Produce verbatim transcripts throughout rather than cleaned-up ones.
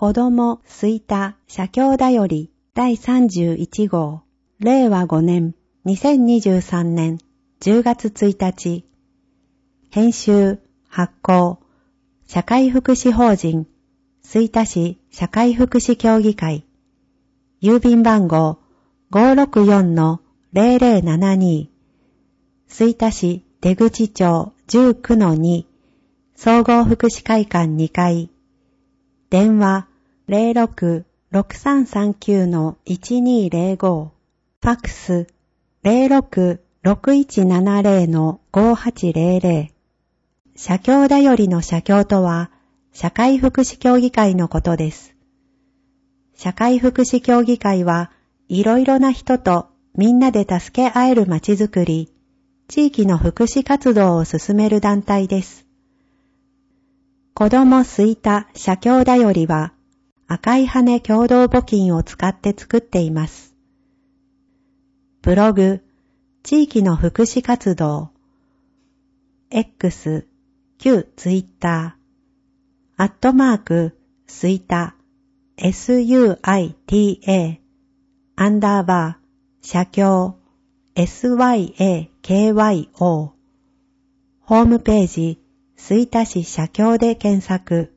子供すいた写経だよりだいさんじゅういち号れいわごねんにせんにじゅうさんねんじゅうがつついたち編集発行社会福祉法人吹田市社会福祉協議会郵便番号 ごーろくよんのぜろぜろななに 吹田市出口町 じゅうきゅうのに 総合福祉会館にかい電話 ゼロろく ろくさんさんきゅうのいちにぜろご ファックス ゼロろく ろくいちななぜろのごはちぜろぜろ社協だよりの社協とは社会福祉協議会のことです。社会福祉協議会はいろいろな人とみんなで助け合えるまちづくり、地域の福祉活動を進める団体です。子どもすいた社協だよりは赤い羽共同募金を使って作っています。ブログ、地域の福祉活動、X、旧ツイッター、アットマーク、すいた、エスユーアイティーエー、アンダーバー、社協、エスワイエーケーワイオー、ホームページ、吹田市社協で検索。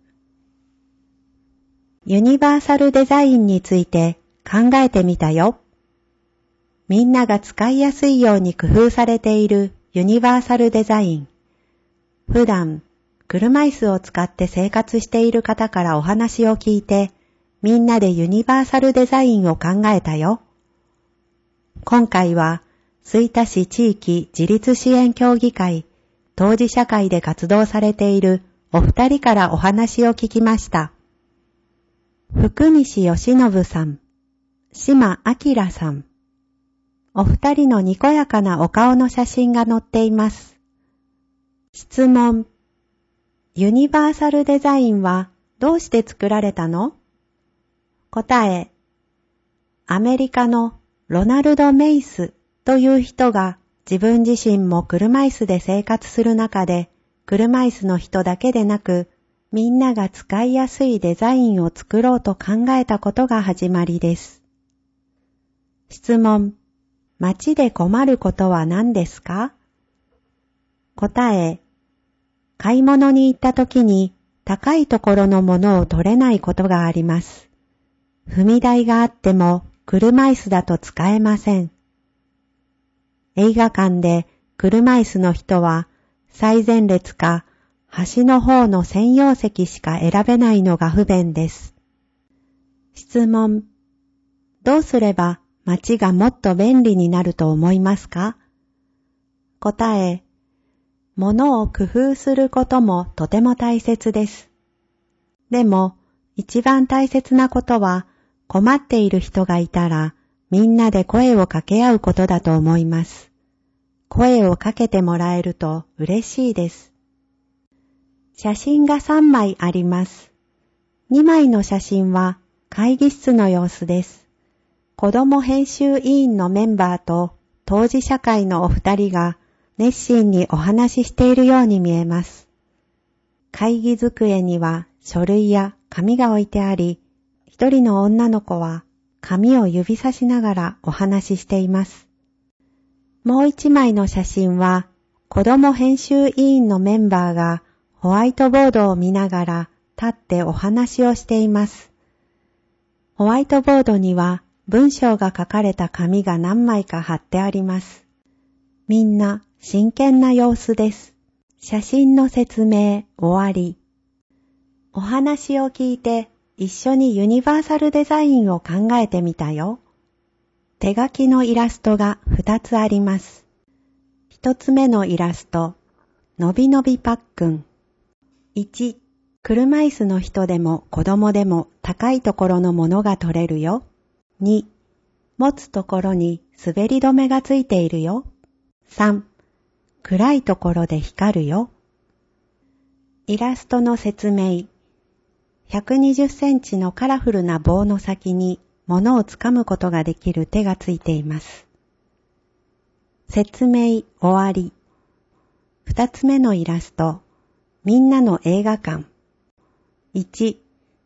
ユニバーサルデザインについて考えてみたよ。みんなが使いやすいように工夫されているユニバーサルデザイン。普段、車椅子を使って生活している方からお話を聞いて、みんなでユニバーサルデザインを考えたよ。今回は、吹田市地域自立支援協議会、当事者会で活動されているお二人からお話を聞きました。福西義信さん、島明さん。お二人のにこやかなお顔の写真が載っています。質問。ユニバーサルデザインはどうして作られたの？答え。アメリカのロナルド・メイスという人が自分自身も車椅子で生活する中で、車椅子の人だけでなく、みんなが使いやすいデザインを作ろうと考えたことが始まりです。質問。街で困ることは何ですか？答え。買い物に行った時に高いところのものを取れないことがあります。踏み台があっても車椅子だと使えません。映画館で車椅子の人は最前列か端の方の専用席しか選べないのが不便です。質問。どうすれば街がもっと便利になると思いますか？答え。物を工夫することもとても大切です。でも、一番大切なことは、困っている人がいたら、みんなで声を掛け合うことだと思います。声をかけてもらえると嬉しいです。写真がさんまいあります。にまいの写真は会議室の様子です。子ども編集委員のメンバーと当事者会のお二人が、熱心にお話ししているように見えます。会議机には書類や紙が置いてあり、一人の女の子は紙を指さしながらお話ししています。もう一枚の写真は、子ども編集委員のメンバーがホワイトボードを見ながら立ってお話をしています。ホワイトボードには文章が書かれた紙が何枚か貼ってあります。みんな真剣な様子です。写真の説明終わり。お話を聞いて一緒にユニバーサルデザインを考えてみたよ。手書きのイラストがふたつあります。一つ目のイラスト、のびのびパックン。いち、車椅子の人でも子供でも高いところのものが取れるよ。に、持つところに滑り止めがついているよ。さん、暗いところで光るよ。イラストの説明。ひゃくにじゅっセンチのカラフルな棒の先に物をつかむことができる手がついています。説明終わり。二つ目のイラスト。みんなの映画館。いち、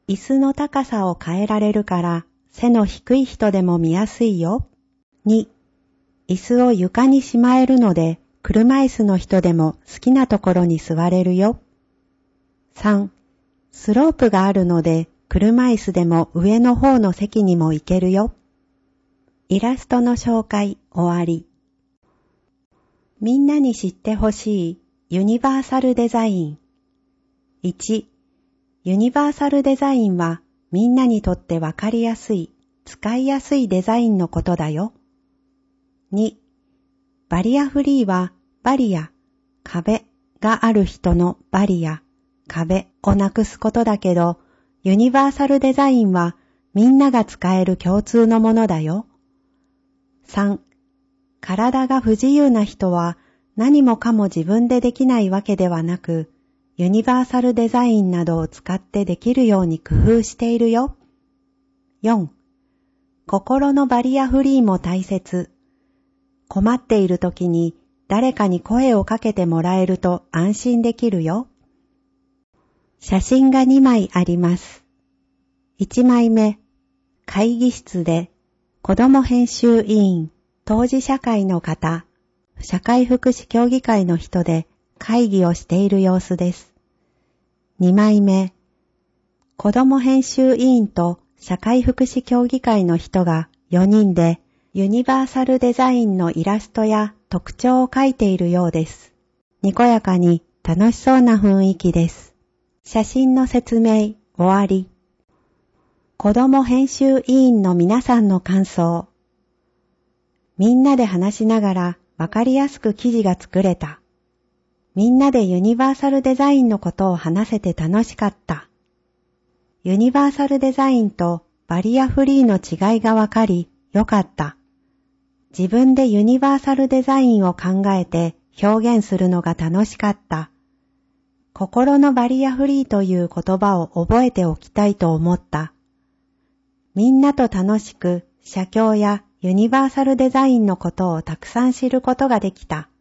椅子の高さを変えられるから背の低い人でも見やすいよ。に、椅子を床にしまえるので車椅子の人でも好きなところに座れるよ。さん、スロープがあるので車椅子でも上の方の席にも行けるよ。イラストの紹介終わり。みんなに知ってほしいユニバーサルデザイン。いち、ユニバーサルデザインはみんなにとってわかりやすい、使いやすいデザインのことだよ。に、バリアフリーはバリア、壁がある人のバリア、壁をなくすことだけど、ユニバーサルデザインはみんなが使える共通のものだよ。さん、体が不自由な人は何もかも自分でできないわけではなく、ユニバーサルデザインなどを使ってできるように工夫しているよ。よん、心のバリアフリーも大切。困っている時に誰かに声をかけてもらえると安心できるよ。写真がにまいあります。いちまいめ、会議室で子ども編集委員、当事者会の方、社会福祉協議会の人で会議をしている様子です。にまいめ、子ども編集委員と社会福祉協議会の人がよにんでユニバーサルデザインのイラストや特徴を描いているようです。にこやかに楽しそうな雰囲気です。写真の説明終わり。子ども編集委員の皆さんの感想。みんなで話しながらわかりやすく記事が作れた。みんなでユニバーサルデザインのことを話せて楽しかった。ユニバーサルデザインとバリアフリーの違いがわかりよかった。自分でユニバーサルデザインを考えて表現するのが楽しかった。心のバリアフリーという言葉を覚えておきたいと思った。みんなと楽しく写経やユニバーサルデザインのことをたくさん知ることができた。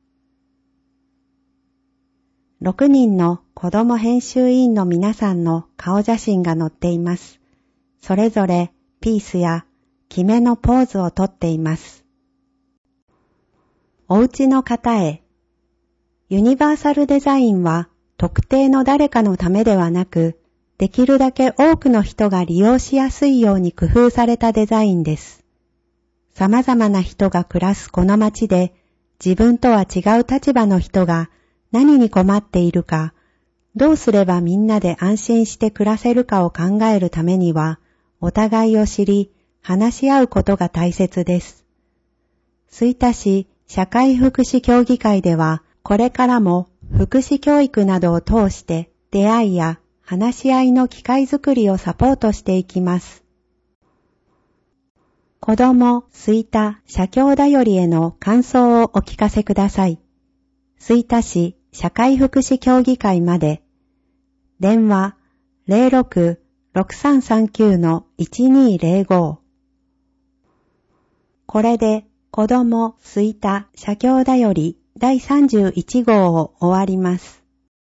ろくにんの子ども編集委員の皆さんの顔写真が載っています。それぞれピースや決めのポーズをとっています。お家の方へ。ユニバーサルデザインは特定の誰かのためではなく、できるだけ多くの人が利用しやすいように工夫されたデザインです。様々な人が暮らすこの街で、自分とは違う立場の人が何に困っているか、どうすればみんなで安心して暮らせるかを考えるためには、お互いを知り、話し合うことが大切です。吹田市社会福祉協議会では、これからも福祉教育などを通して出会いや話し合いの機会づくりをサポートしていきます。子ども吹田社協だよりへの感想をお聞かせください。吹田市社会福祉協議会まで。電話 ゼロろく ろくさんさんきゅう いちにーゼロご。これで子ども吹田社協だよりだいさんじゅういちごうを終わります。